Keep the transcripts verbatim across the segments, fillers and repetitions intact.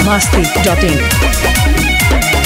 masti dot in.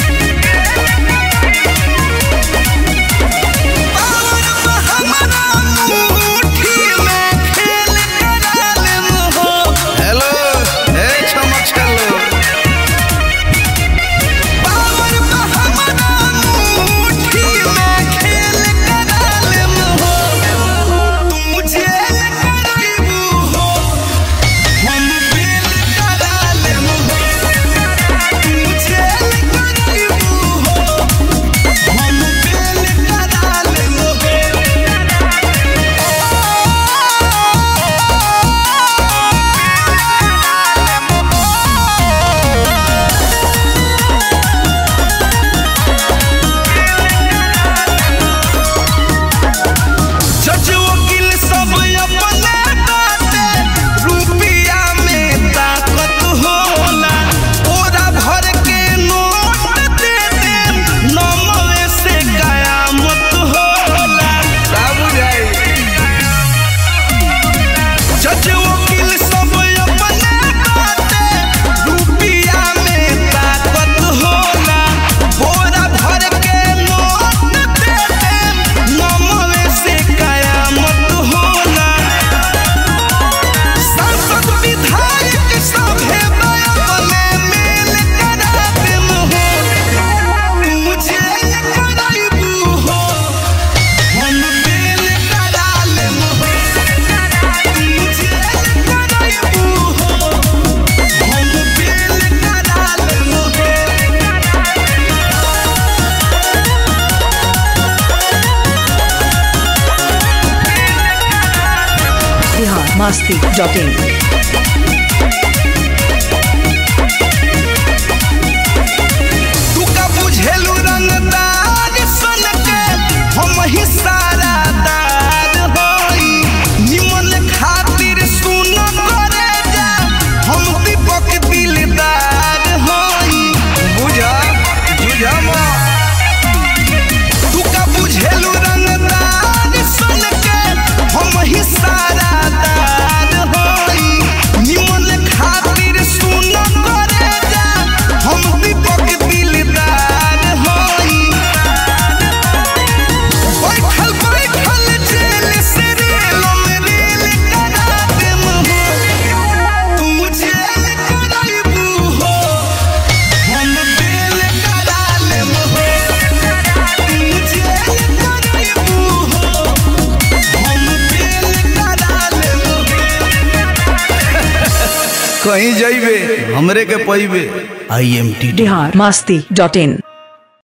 masti dot in. तू का बुझेलू रंगदार सन के हम ही सारा दार होई निमन खातिर सुन करे जा हम दीपक दिलदार होई बुझा बुझा मा तू का बुझेलू रंगदार सन के हम ही सारा दार होई निमन खातिर सुन करे जा हम दीपक दिलदार होई बैठल बैठल जेल से रेल में रेल करा देम हो तू जेल कराइबू हो हम बेल करा लेम हो तू जेल कराइबू हो हम बेल करा लेम हो कहीं जाइबे हमरे के पइबे I M T Bihar masti dot in.